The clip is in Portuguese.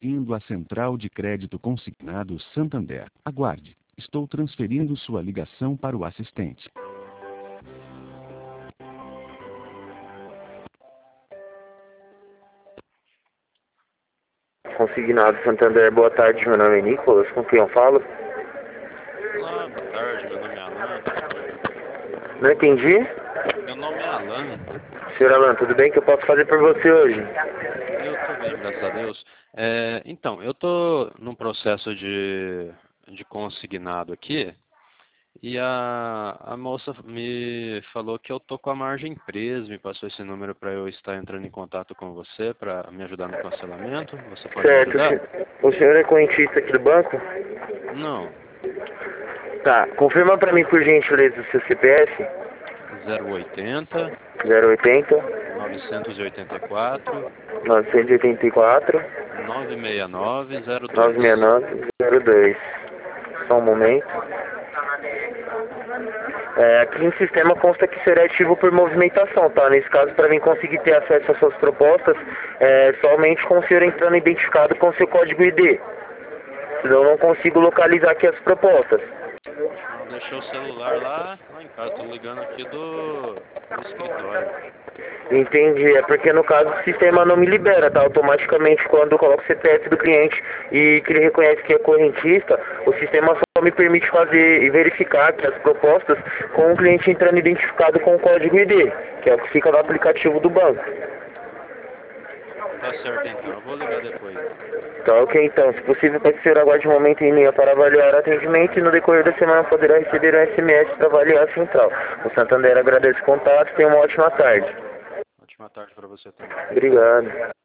Indo à Central de Crédito Consignado Santander. Aguarde. Estou transferindo sua ligação para o assistente. Consignado Santander, boa tarde, meu nome é Nicolas, com quem eu falo? Olá, boa tarde, meu nome é Alan. Não entendi? Meu nome é Alan. Senhor Alan, tudo bem? O que eu posso fazer por você hoje? Eu tô bem, graças a Deus. Então, eu tô num processo de consignado aqui e a moça me falou que eu tô com a margem presa, me passou esse número para eu estar entrando em contato com você para me ajudar no cancelamento. Você pode me Certo, ajudar? o senhor é correntista aqui do banco? Não, Tá, confirma pra mim por gentileza o seu CPF. 080 080 984 984 969 02. 96902. Só um momento. Aqui no sistema consta que será ativo por movimentação, tá? Nesse caso, para mim conseguir ter acesso às suas propostas, somente com o senhor entrando identificado com o seu código ID. Senão eu não consigo localizar aqui as propostas. Não, deixou o celular lá em casa, tô ligando aqui do escritório. Entendi, é porque no caso o sistema não me libera, tá? Automaticamente quando eu coloco o CPF do cliente e que ele reconhece que é correntista, o sistema só me permite fazer e verificar que as propostas com o cliente entrando identificado com o código ID, que é o que fica no aplicativo do banco. Tá certo então, eu vou ligar depois. Tá ok então, se possível pode ser aguarde um momento em linha para avaliar o atendimento e no decorrer da semana poderá receber um SMS para avaliar a central. O Santander agradece o contato, tenha uma ótima tarde. Ótima tarde para você também. Obrigado.